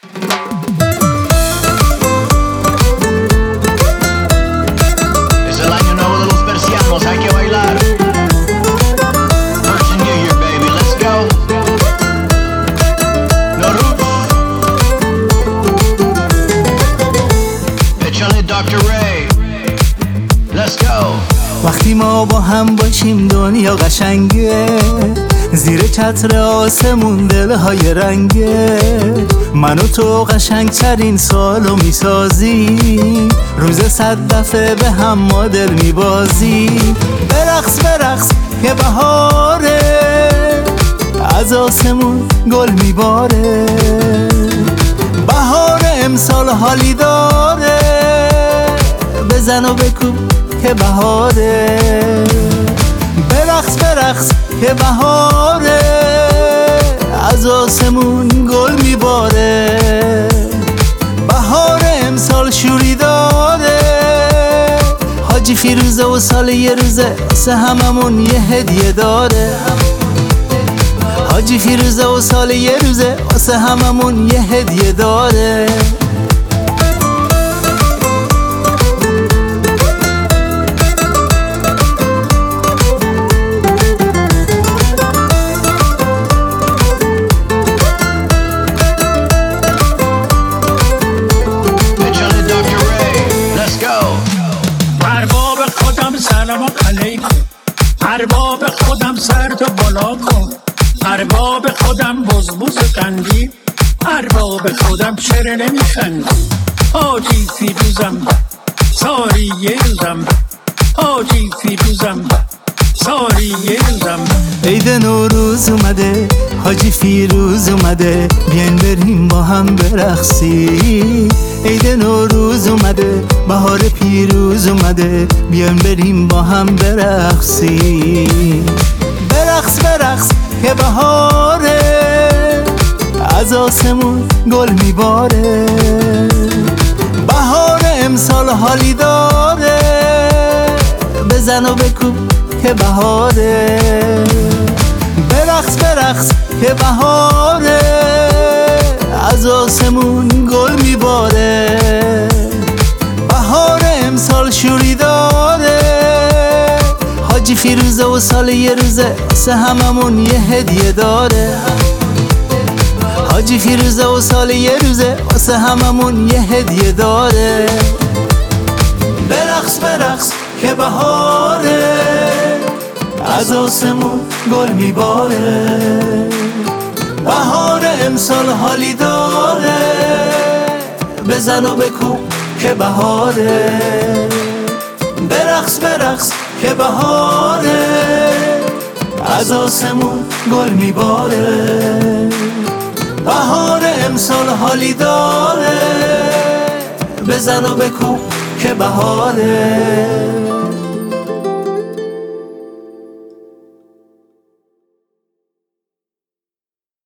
Es el año nuevo de los persianos, hay que bailar. Persian New Year, baby, let's go. Noruz. Échale Dr. Ray. Let's go. وقتی ما با هم باشیم دنیا قشنگه، زیر چتر آسمون دلهای رنگه، من و تو قشنگترین سالو میسازی، روز 100 دفعه به هم ما دل میبازی. برقص برقص که بهاره، از آسمون گل میباره، بهار امسال حالی داره، بزن و بکوب که بهاره. برقص برقص که بهاره، از آسمون گل میباره، بهار امسال شوری داره. حاجی فیروزه و سال یه روزه واسه هممون یه هدیه داره. حاجی فیروزه و سال یه روزه واسه هممون یه هدیه داره. سلام علیکم ارباب خودم، سر تو بالا کن ارباب خودم، بزبوز قندی ارباب خودم، چرا نمیخندی؟ حاجی فیروزم ساری یه روزم، حاجی فیروزم ساری یه روزم. عید نوروز اومده، حاجی فیروز اومده، بیاین بریم با هم برقصیم. عید نوروز اومده، بهار پیروز اومده، بیاین بریم با هم برقصیم. برقص برقص که بهاره، از آسمون گل میباره، بهار امسال حالی داره، بزن و بکوب که بهاره. برقص برقص که بهاره، از آسمون گل میباره، بهار امسال شوری داره. حاجی فیروزه و سال یه روزه واسه هممون یه هدیه داره. حاجی فیروزه و سال یه روزه واسه هممون یه هدیه داره. برقص برقص که بهاره، از آسمون گل میباره، بهار امسال حالی داره، بزن و بکوب که بهاره. برقص برقص که بهاره، از آسمون گل میباره، بهار امسال حالی داره، بزن و بکوب که بهاره.